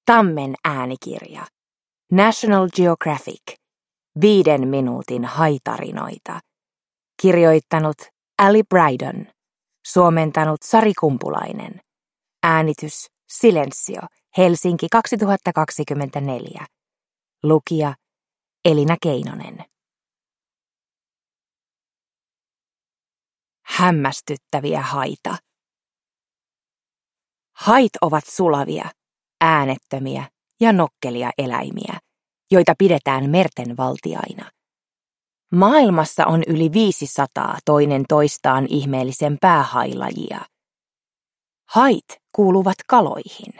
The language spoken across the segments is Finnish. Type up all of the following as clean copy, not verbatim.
Tammen äänikirja. National Geographic. 5 minuutin haitarinoita. Kirjoittanut Ali Brydon. Suomentanut Sari Kumpulainen. Äänitys Silensio. Helsinki 2024. Lukija Elina Keinonen. Hämmästyttäviä haita. Hait ovat sulavia, äänettömiä ja nokkelia eläimiä, joita pidetään merten valtiaina. Maailmassa on yli 500 toinen toistaan ihmeellisempää hailajia. Hait kuuluvat kaloihin.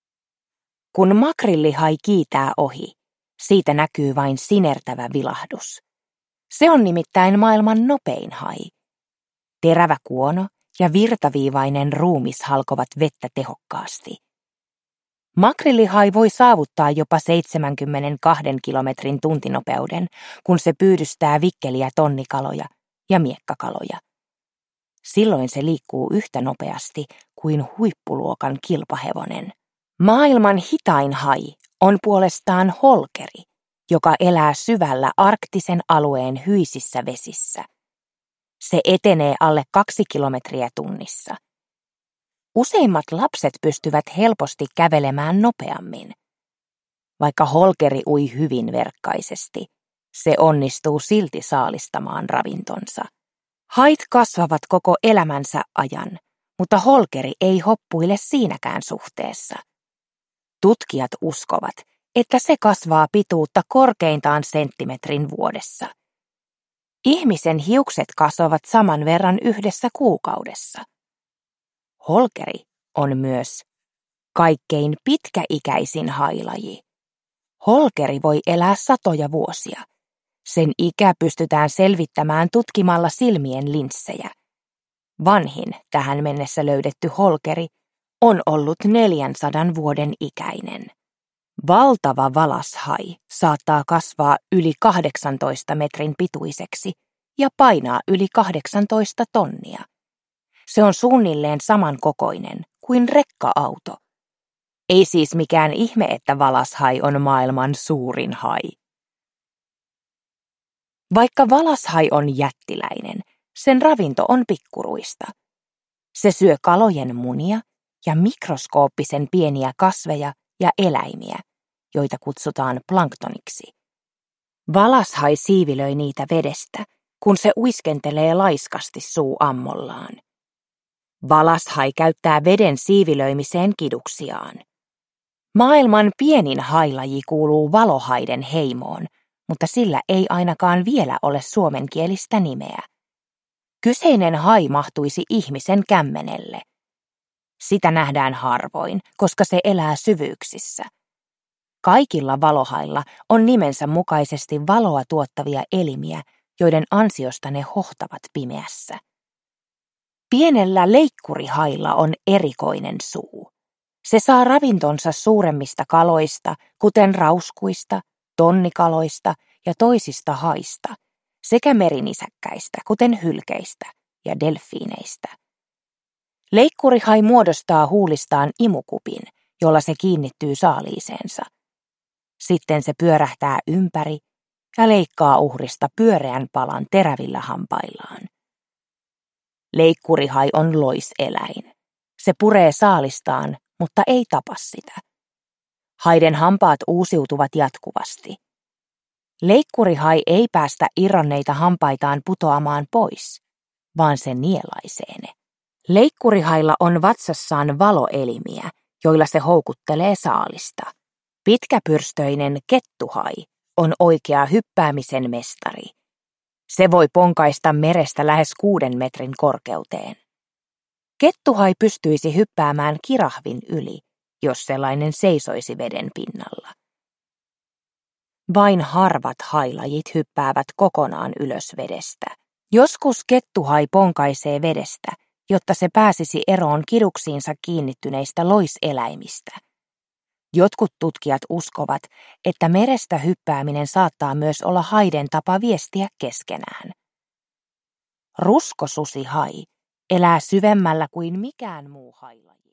Kun makrillihai kiitää ohi, siitä näkyy vain sinertävä vilahdus. Se on nimittäin maailman nopein hai. Terävä kuono ja virtaviivainen ruumis halkovat vettä tehokkaasti. Makrillihai voi saavuttaa jopa 72 kilometrin tuntinopeuden, kun se pyydystää vikkeliä tonnikaloja ja miekkakaloja. Silloin se liikkuu yhtä nopeasti kuin huippuluokan kilpahevonen. Maailman hitain hai on puolestaan holkeri, joka elää syvällä arktisen alueen hyisissä vesissä. Se etenee alle 2 kilometriä tunnissa. Useimmat lapset pystyvät helposti kävelemään nopeammin. Vaikka holkeri ui hyvin verkkaisesti, se onnistuu silti saalistamaan ravintonsa. Hait kasvavat koko elämänsä ajan, mutta holkeri ei hoppuile siinäkään suhteessa. Tutkijat uskovat, että se kasvaa pituutta korkeintaan senttimetrin vuodessa. Ihmisen hiukset kasvavat saman verran yhdessä kuukaudessa. Holkeri on myös kaikkein pitkäikäisin hailaji. Holkeri voi elää satoja vuosia. Sen ikä pystytään selvittämään tutkimalla silmien linssejä. Vanhin tähän mennessä löydetty holkeri on ollut 400 vuoden ikäinen. Valtava valashai saattaa kasvaa yli 18 metrin pituiseksi ja painaa yli 18 tonnia. Se on suunnilleen samankokoinen kuin rekka-auto. Ei siis mikään ihme, että valashai on maailman suurin hai. Vaikka valashai on jättiläinen, sen ravinto on pikkuruista. Se syö kalojen munia ja mikroskooppisen pieniä kasveja ja eläimiä, joita kutsutaan planktoniksi. Valashai siivilöi niitä vedestä, kun se uiskentelee laiskasti suu ammollaan. Valashai käyttää veden siivilöimiseen kiduksiaan. Maailman pienin hailaji kuuluu valohaiden heimoon, mutta sillä ei ainakaan vielä ole suomenkielistä nimeä. Kyseinen hai mahtuisi ihmisen kämmenelle. Sitä nähdään harvoin, koska se elää syvyyksissä. Kaikilla valohailla on nimensä mukaisesti valoa tuottavia elimiä, joiden ansiosta ne hohtavat pimeässä. Pienellä leikkurihailla on erikoinen suu. Se saa ravintonsa suuremmista kaloista, kuten rauskuista, tonnikaloista ja toisista haista, sekä merinisäkkäistä, kuten hylkeistä ja delfiineistä. Leikkurihai muodostaa huulistaan imukupin, jolla se kiinnittyy saaliiseensa. Sitten se pyörähtää ympäri ja leikkaa uhrista pyöreän palan terävillä hampaillaan. Leikkurihai on loiseläin. Se puree saalistaan, mutta ei tapa sitä. Haiden hampaat uusiutuvat jatkuvasti. Leikkurihai ei päästä irronneita hampaitaan putoamaan pois, vaan se nielaisee ne. Leikkurihailla on vatsassaan valoelimiä, joilla se houkuttelee saalista. Pitkäpyrstöinen kettuhai on oikea hyppäämisen mestari. Se voi ponkaista merestä lähes 6 metrin korkeuteen. Kettuhai pystyisi hyppäämään kirahvin yli, jos sellainen seisoisi veden pinnalla. Vain harvat hailajit hyppäävät kokonaan ylös vedestä. Joskus kettuhai ponkaisee vedestä, jotta se pääsisi eroon kiduksiinsa kiinnittyneistä loiseläimistä. Jotkut tutkijat uskovat, että merestä hyppääminen saattaa myös olla haiden tapa viestiä keskenään. Ruskosusihai elää syvemmällä kuin mikään muu hailaji.